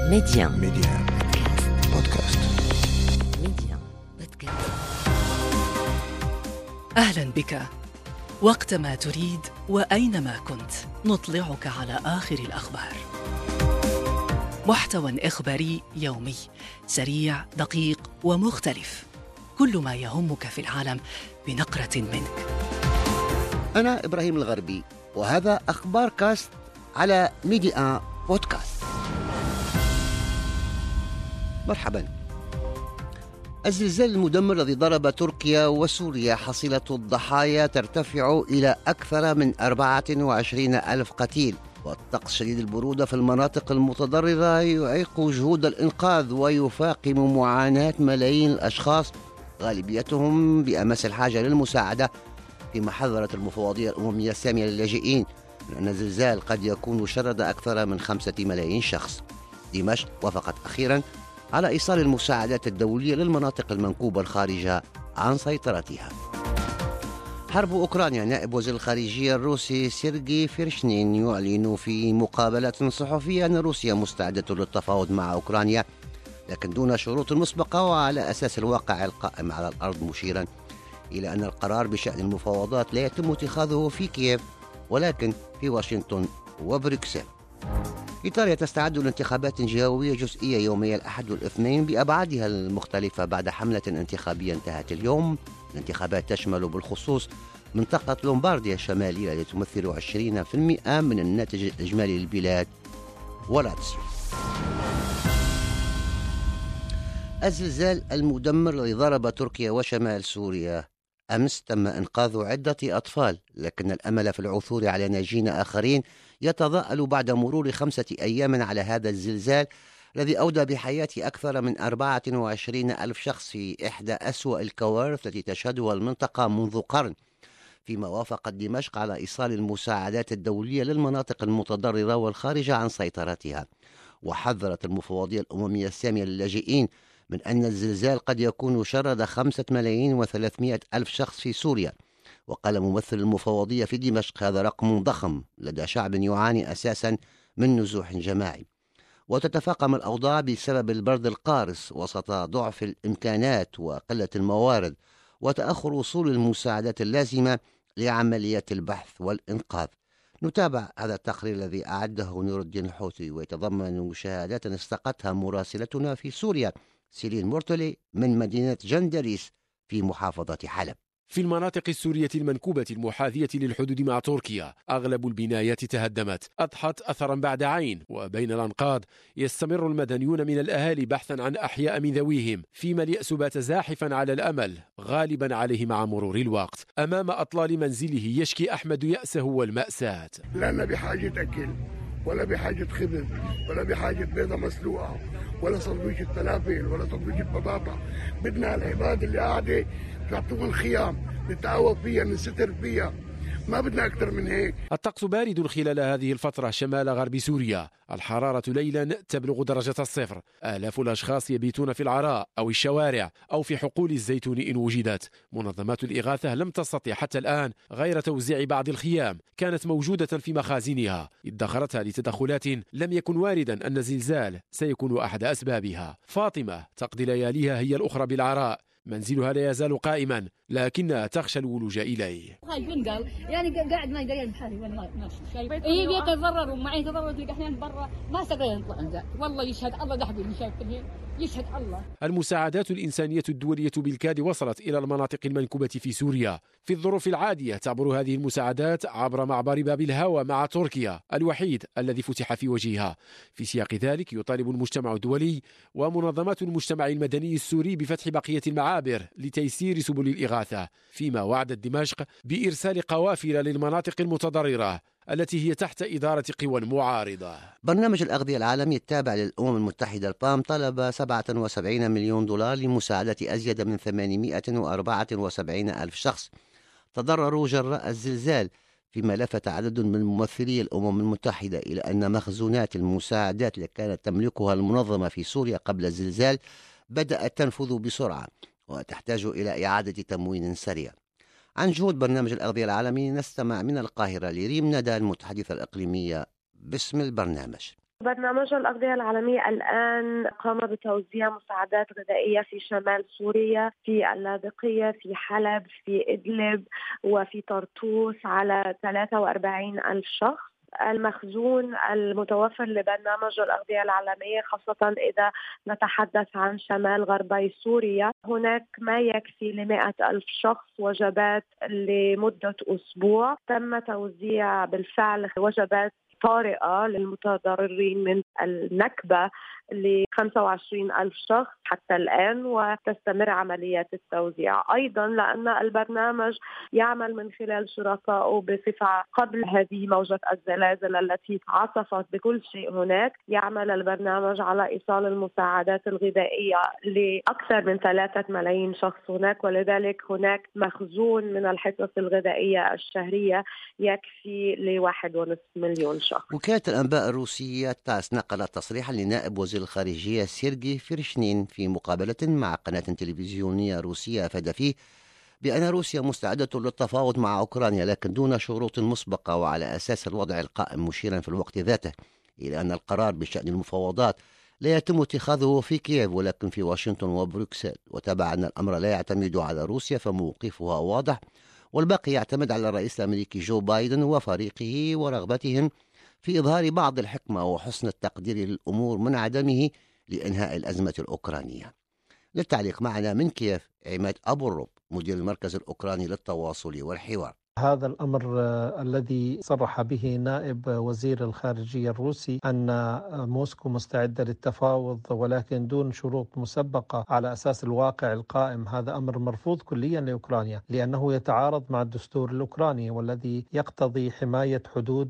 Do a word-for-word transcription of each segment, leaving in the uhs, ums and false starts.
ميديان ميديان بودكاست. ميديان بودكاست. أهلا بك. وقتما تريد وأينما كنت نطلعك على آخر الأخبار. محتوى إخباري يومي سريع دقيق ومختلف، كل ما يهمك في العالم بنقرة منك. أنا إبراهيم الغربي، وهذا أخبار كاست على ميديان بودكاست. مرحبا. الزلزال المدمر الذي ضرب تركيا وسوريا حصيلة الضحايا ترتفع إلى أكثر من أربعة وعشرين ألف قتيل، والطقس شديد البرودة في المناطق المتضررة يعيق جهود الإنقاذ ويفاقم معاناة ملايين الأشخاص غالبيتهم بأمس الحاجة للمساعدة، فيما حذرت المفوضية الأممية السامية للاجئين من أن الزلزال قد يكون شرد أكثر من خمسة ملايين شخص. دمشق وافقت أخيرا على إيصال المساعدات الدولية للمناطق المنكوبة الخارجة عن سيطرتها. حرب أوكرانيا. نائب وزير الخارجية الروسي سيرجي فيرشنين يعلن في مقابلة صحفية أن روسيا مستعدة للتفاوض مع أوكرانيا، لكن دون شروط مسبقة وعلى أساس الواقع القائم على الأرض، مشيرا إلى أن القرار بشأن المفاوضات لا يتم اتخاذه في كييف ولكن في واشنطن وبروكسل. إيطاليا تستعد لانتخابات جهوية جزئية يومي الأحد والاثنين بأبعادها المختلفة بعد حملة انتخابية انتهت اليوم. الانتخابات تشمل بالخصوص منطقة لومبارديا الشمالية التي تمثل عشرين بالمئة من الناتج الإجمالي للبلاد ولاتسيو. الزلزال المدمر الذي ضرب تركيا وشمال سوريا أمس تم إنقاذ عدة أطفال، لكن الأمل في العثور على ناجين آخرين يتضاءل بعد مرور خمسة أيام على هذا الزلزال الذي أودى بحياة أكثر من أربعة وعشرين ألف شخص في إحدى أسوأ الكوارث التي تشهدها المنطقة منذ قرن، فيما وافقت دمشق على إيصال المساعدات الدولية للمناطق المتضررة والخارجة عن سيطرتها. وحذرت المفوضية الأممية السامية للاجئين من أن الزلزال قد يكون شرد خمسة ملايين وثلاثمائة ألف شخص في سوريا. وقال ممثل المفوضية في دمشق: هذا رقم ضخم لدى شعب يعاني أساسا من نزوح جماعي، وتتفاقم الأوضاع بسبب البرد القارس وسط ضعف الإمكانات وقلة الموارد وتأخر وصول المساعدات اللازمة لعمليات البحث والإنقاذ. نتابع هذا التقرير الذي أعده نور الدين الحوثي ويتضمن مشاهدات استقتها مراسلتنا في سوريا سيلين مرتلي من مدينة جندريس في محافظة حلب. في المناطق السورية المنكوبة المحاذية للحدود مع تركيا أغلب البنايات تهدمت، أضحت أثرا بعد عين، وبين الأنقاض يستمر المدنيون من الأهالي بحثا عن أحياء من ذويهم، فيما اليأس بات زاحفا على الأمل غالبا عليه مع مرور الوقت. أمام أطلال منزله يشكي أحمد يأسه والمأساة. لأن بحاجة أكل ولا بحاجة خبز ولا بحاجة بيضة مسلوقة ولا صندوقة فلافل ولا صندوقة بطاطا. بدنا العباد اللي قاعدة تعطوهم خيام نتعوض فيها نستر فيها، ما بدنا أكثر من هيك. الطقس بارد خلال هذه الفترة شمال غرب سوريا، الحرارة ليلا تبلغ درجة الصفر، آلاف الأشخاص يبيتون في العراء أو الشوارع أو في حقول الزيتون إن وجدت. منظمات الإغاثة لم تستطع حتى الآن غير توزيع بعض الخيام كانت موجودة في مخازنها، ادخرتها لتدخلات لم يكن واردا أن الزلزال سيكون أحد أسبابها. فاطمة تقضي لياليها هي الأخرى بالعراء، منزلها لا يزال قائما لكنها تخشى الولوج إليه. هاي بنقل يعني قاعد ما يدري بحالي وين ما شايف اي بيتضرر ومعي تضرر تلقى احيانا برا ما استقدر نطلع. والله يشهد الله ده حبيبي شايف يشهد الله. المساعدات الإنسانية الدولية بالكاد وصلت إلى المناطق المنكوبة في سوريا. في الظروف العادية تعبر هذه المساعدات عبر معبر باب الهوى مع تركيا الوحيد الذي فتح في وجهها. في سياق ذلك يطالب المجتمع الدولي ومنظمات المجتمع المدني السوري بفتح بقية المعابر لتيسير سبل الإغاثة، فيما وعدت دمشق بإرسال قوافل للمناطق المتضررة التي هي تحت إدارة قوى معارضة. برنامج الأغذية العالمي التابع للأمم المتحدة البام طلب سبعة وسبعين مليون دولار لمساعدة أزيد من ثمانمائة وأربعة وسبعين ألف شخص تضرروا جراء الزلزال، فيما لفت عدد من ممثلي الأمم المتحدة إلى أن مخزونات المساعدات التي كانت تملكها المنظمة في سوريا قبل الزلزال بدأت تنفذ بسرعة وتحتاج إلى إعادة تموين سريع. عن جهود برنامج الأغذية العالمي نستمع من القاهرة لريم ندى المتحدثة الإقليمية باسم البرنامج. برنامج الأغذية العالمية الآن قام بتوزيع مساعدات غذائية في شمال سوريا، في اللاذقية، في حلب، في إدلب وفي طرطوس على ثلاثة وأربعين ألف شخص. المخزون المتوفر لبرنامج الأغذية العالمية خاصة إذا نتحدث عن شمال غربي سوريا، هناك ما يكفي لمئة ألف شخص وجبات لمدة أسبوع. تم توزيع بالفعل وجبات طارئة للمتضررين من النكبة ل خمسة وعشرين ألف شخص حتى الآن، وتستمر عمليات التوزيع. أيضا لأن البرنامج يعمل من خلال شركائه بصفة قبل هذه موجة الزلازل التي عصفت بكل شيء هناك، يعمل البرنامج على إيصال المساعدات الغذائية لأكثر من ثلاثة ملايين شخص هناك، ولذلك هناك مخزون من الحصص الغذائية الشهرية يكفي لواحد ونصف مليون شخص. وكالة الأنباء الروسية تاس نقلت تصريحا لنائب وزير الخارجية سيرجي فيرشنين في مقابلة مع قناة تلفزيونية روسية أفاد فيه بأن روسيا مستعدة للتفاوض مع أوكرانيا لكن دون شروط مسبقة وعلى أساس الوضع القائم، مشيرا في الوقت ذاته إلى أن القرار بشأن المفاوضات لا يتم اتخاذه في كييف ولكن في واشنطن وبروكسل، وتبع أن الأمر لا يعتمد على روسيا فموقفها واضح، والباقي يعتمد على الرئيس الأمريكي جو بايدن وفريقه ورغبتهم في إظهار بعض الحكمة وحسن التقدير للأمور من عدمه لإنهاء الأزمة الأوكرانية. للتعليق معنا من كييف عماد أبو الرب مدير المركز الأوكراني للتواصل والحوار. هذا الأمر الذي صرح به نائب وزير الخارجية الروسي أن موسكو مستعدة للتفاوض ولكن دون شروط مسبقة على أساس الواقع القائم، هذا أمر مرفوض كليا لأوكرانيا لأنه يتعارض مع الدستور الأوكراني والذي يقتضي حماية حدود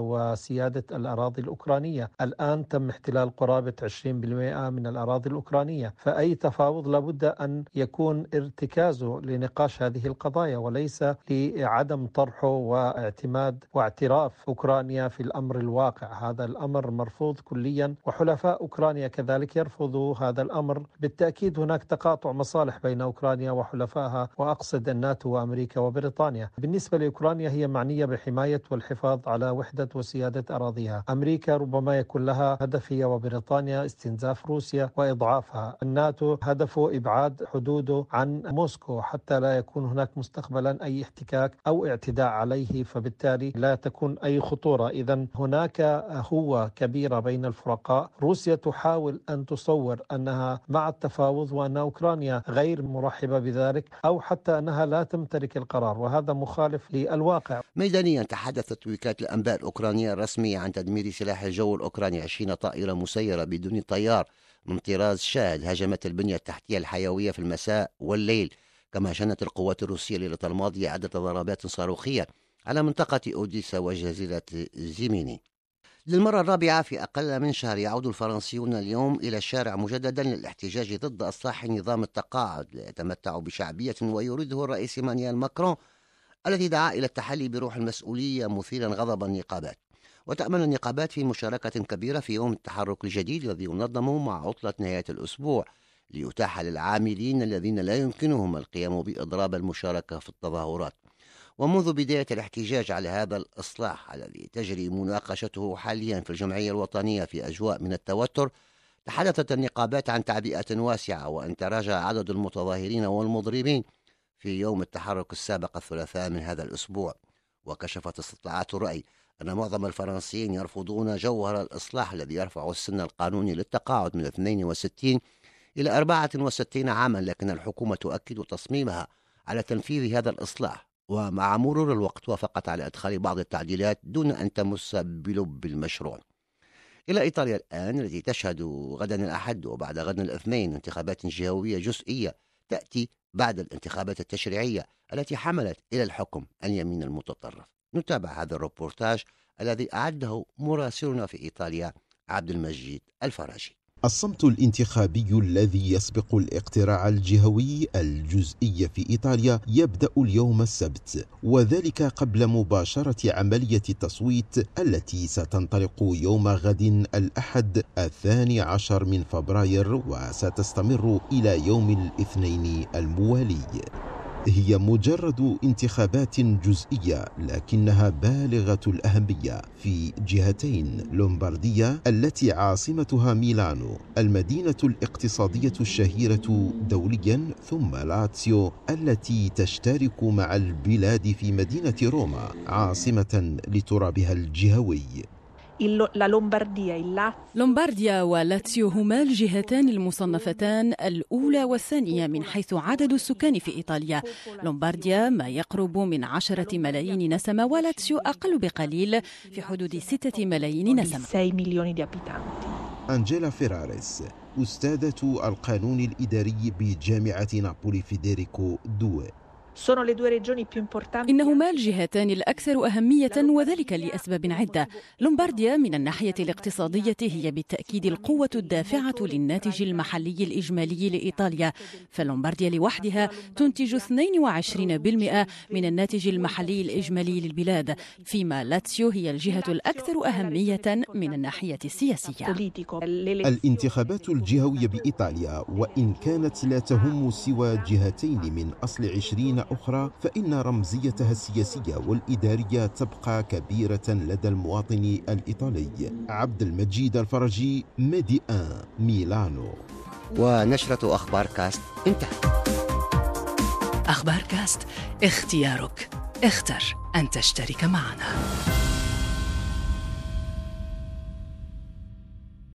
وسيادة الأراضي الأوكرانية. الآن تم احتلال قرابة عشرين بالمئة من الأراضي الأوكرانية، فأي تفاوض لابد أن يكون ارتكازه لنقاش هذه القضايا وليس لعدم طرحه واعتماد واعتراف أوكرانيا في الأمر الواقع. هذا الأمر مرفوض كليا وحلفاء أوكرانيا كذلك يرفضوا هذا الأمر. بالتأكيد هناك تقاطع مصالح بين أوكرانيا وحلفائها وأقصد الناتو وأمريكا وبريطانيا. بالنسبة لأوكرانيا هي معنية بحماية والحفاظ على وحدة وسيادة أراضيها. أمريكا ربما يكون لها هدف هي وبريطانيا استنزاف روسيا وإضعافها. الناتو هدفه إبعاد حدوده عن موسكو حتى لا يكون هناك مستقبلا أي احتكاك أو اعتداء عليه، فبالتالي لا تكون أي خطورة. إذن هناك هوة كبيرة بين الفرقاء. روسيا تحاول أن تصور أنها مع التفاوض وأن أوكرانيا غير مرحبة بذلك أو حتى أنها لا تمتلك القرار، وهذا مخالف للواقع. ميدانيا تحدثت وكالة الأنباء الأوكرانية الرسمية عن تدمير سلاح الجو الأوكراني عشرين طائرة مسيرة بدون طيار من طراز شاهد هاجمت البنية التحتية الحيوية في المساء والليل. كما شنت القوات الروسية ليلة الماضية عدة ضربات صاروخية على منطقة أوديسا وجزيرة زيميني. للمرة الرابعة في أقل من شهر يعود الفرنسيون اليوم إلى الشارع مجددا للاحتجاج ضد إصلاح نظام التقاعد يتمتع بشعبية ويريده الرئيس إيمانويل ماكرون الذي دعا إلى التحلي بروح المسؤولية مثيرا غضب النقابات. وتأمل النقابات في مشاركة كبيرة في يوم التحرك الجديد الذي ينظم مع عطلة نهاية الأسبوع ليتاح للعاملين الذين لا يمكنهم القيام بإضراب المشاركة في التظاهرات. ومنذ بداية الاحتجاج على هذا الإصلاح الذي تجري مناقشته حاليا في الجمعية الوطنية في أجواء من التوتر، تحدثت النقابات عن تعبئة واسعة وأن تراجع عدد المتظاهرين والمضربين في يوم التحرك السابق الثلاثاء من هذا الأسبوع. وكشفت استطلاعات الرأي أن معظم الفرنسيين يرفضون جوهر الإصلاح الذي يرفع السن القانوني للتقاعد من اثنين وستين إلى أربعة وستين عاما، لكن الحكومة تؤكد تصميمها على تنفيذ هذا الإصلاح، ومع مرور الوقت وافقت على إدخال بعض التعديلات دون أن تمس بلب المشروع. إلى إيطاليا الآن التي تشهد غدا الأحد وبعد غدا الاثنين انتخابات جهوية جزئية تأتي بعد الانتخابات التشريعية التي حملت إلى الحكم اليمين المتطرف. نتابع هذا الروبورتاج الذي أعده مراسلنا في إيطاليا عبد المجيد الفراجي. الصمت الانتخابي الذي يسبق الاقتراع الجهوي الجزئي في إيطاليا يبدأ اليوم السبت، وذلك قبل مباشرة عملية التصويت التي ستنطلق يوم غد الأحد الثاني عشر من فبراير وستستمر إلى يوم الاثنين الموالي. هي مجرد انتخابات جزئية لكنها بالغة الأهمية في جهتين: لومبارديا التي عاصمتها ميلانو المدينة الاقتصادية الشهيرة دوليا، ثم لاتسيو التي تشترك مع البلاد في مدينة روما عاصمة لترابها الجهوي. لومبارديا ولاتسيو هما الجهتان المصنفتان الأولى والثانية من حيث عدد السكان في إيطاليا. لومبارديا ما يقرب من عشرة ملايين نسمة، ولاتسيو أقل بقليل في حدود ستة ملايين نسمة. أنجيلا فيراريس أستاذة القانون الإداري بجامعة نابولي فيدريكو دوي. إنهما الجهتان الأكثر أهمية، وذلك لأسباب عدة. لومبارديا من الناحية الاقتصادية هي بالتأكيد القوة الدافعة للناتج المحلي الإجمالي لإيطاليا، فلومبارديا لوحدها تنتج اثنين وعشرين بالمئة من الناتج المحلي الإجمالي للبلاد، فيما لاتسيو هي الجهة الأكثر أهمية من الناحية السياسية. الانتخابات الجهوية بإيطاليا وإن كانت لا تهم سوى جهتين من أصل عشرين أخرى، فإن رمزيتها السياسية والإدارية تبقى كبيرة لدى المواطن الإيطالي. عبد المجيد الفرجي، ميدي آن، ميلانو. ونشرة أخبار كاست انتهت. أخبار كاست، اختيارك، اختر أن تشترك معنا.